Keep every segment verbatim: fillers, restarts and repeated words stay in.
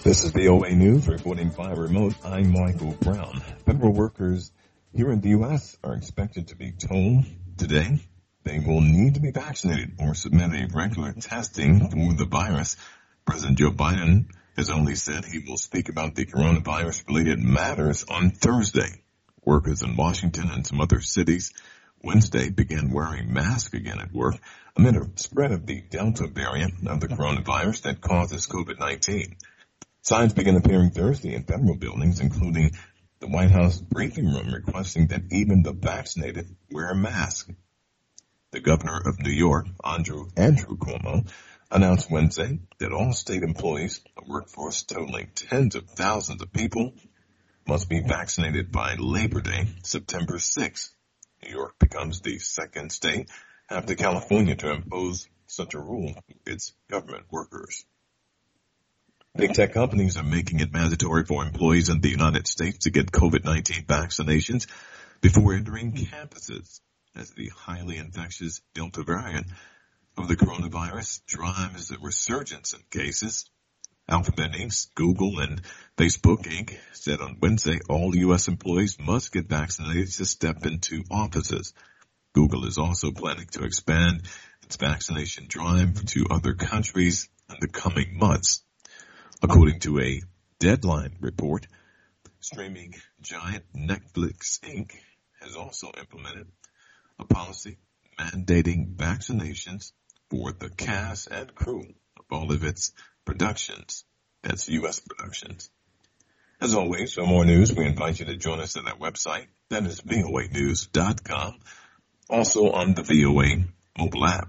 This is V O A News reporting by remote. I'm Michael Brown. Federal workers here in the U S are expected to be told today they will need to be vaccinated or submit a regular testing for the virus. President Joe Biden has only said he will speak about the coronavirus-related matters on Thursday. Workers in Washington and some other cities Wednesday began wearing masks again at work amid a spread of the Delta variant of the coronavirus that causes COVID nineteen. Signs began appearing Thursday in federal buildings, including the White House briefing room, requesting that even the vaccinated wear a mask. The governor of New York, Andrew, Andrew Cuomo, announced Wednesday that all state employees, a workforce totaling tens of thousands of people, must be vaccinated by Labor Day, September sixth. New York becomes the second state after California to impose such a rule for its government workers. Big tech companies are making it mandatory for employees in the United States to get COVID nineteen vaccinations before entering campuses, as the highly infectious Delta variant of the coronavirus drives a resurgence in cases. Alphabet Incorporated, Google, and Facebook Incorporated said on Wednesday all U S employees must get vaccinated to step into offices. Google is also planning to expand its vaccination drive to other countries in the coming months. According to a Deadline report, streaming giant Netflix Incorporated has also implemented a policy mandating vaccinations for the cast and crew of all of its productions. That's U S productions. As always, for more news, we invite you to join us at our website. That is V O A news dot com. Also on the V O A mobile app.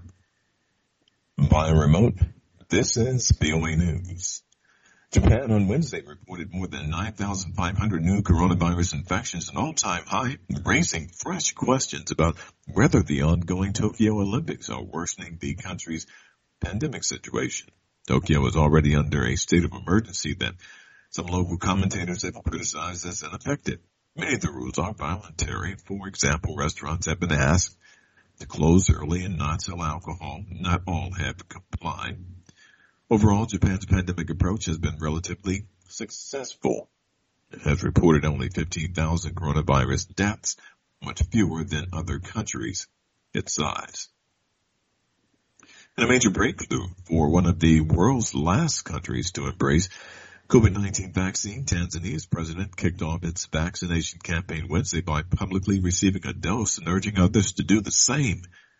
Via remote, this is V O A News. Japan on Wednesday reported more than nine thousand five hundred new coronavirus infections, an all-time high, raising fresh questions about whether the ongoing Tokyo Olympics are worsening the country's pandemic situation. Tokyo is already under a state of emergency that some local commentators have criticized as ineffective. Many of the rules are voluntary. For example, restaurants have been asked to close early and not sell alcohol. Not all have complied. Overall, Japan's pandemic approach has been relatively successful. It has reported only fifteen thousand coronavirus deaths, much fewer than other countries its size. And a major breakthrough for one of the world's last countries to embrace COVID nineteen vaccine, Tanzania's president kicked off its vaccination campaign Wednesday by publicly receiving a dose and urging others to do the same.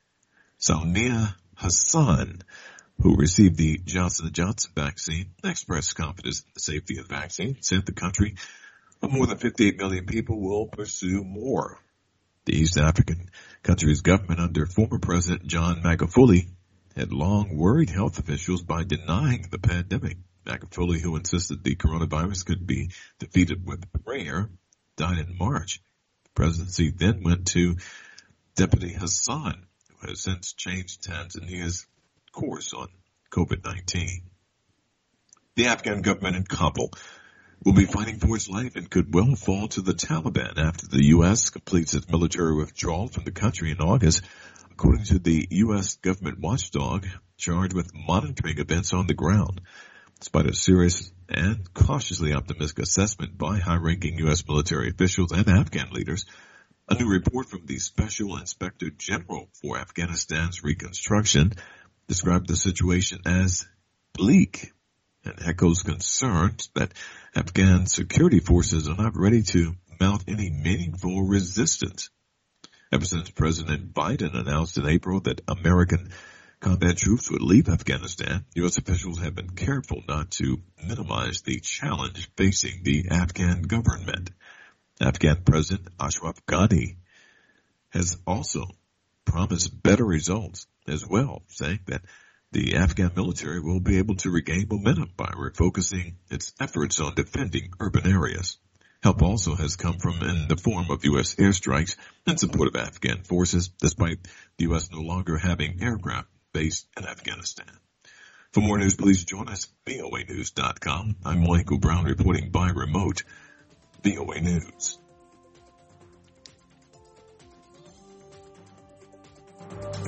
Samia Hassan, who received the Johnson and Johnson vaccine, expressed confidence in the safety of the vaccine, said the country of more than fifty-eight million people will pursue more. The East African country's government under former President John Magufuli had long worried health officials by denying the pandemic. Magufuli, who insisted the coronavirus could be defeated with prayer, died in March. The presidency then went to Deputy Hassan, who has since changed Tanzania's course on COVID nineteen. The Afghan government in Kabul will be fighting for its life and could well fall to the Taliban after the U S completes its military withdrawal from the country in August, according to the U S government watchdog charged with monitoring events on the ground. Despite a serious and cautiously optimistic assessment by high-ranking U S military officials and Afghan leaders, a new report from the Special Inspector General for Afghanistan's reconstruction described the situation as bleak and echoes concerns that Afghan security forces are not ready to mount any meaningful resistance. Ever since President Biden announced in April that American combat troops would leave Afghanistan, U S officials have been careful not to minimize the challenge facing the Afghan government. Afghan President Ashraf Ghani has also promised better results as well, saying that the Afghan military will be able to regain momentum by refocusing its efforts on defending urban areas. Help also has come from in the form of U S airstrikes in support of Afghan forces, despite the U S no longer having aircraft based in Afghanistan. For more news, please join us at V O A news dot com. I'm Michael Brown reporting by remote. V O A News.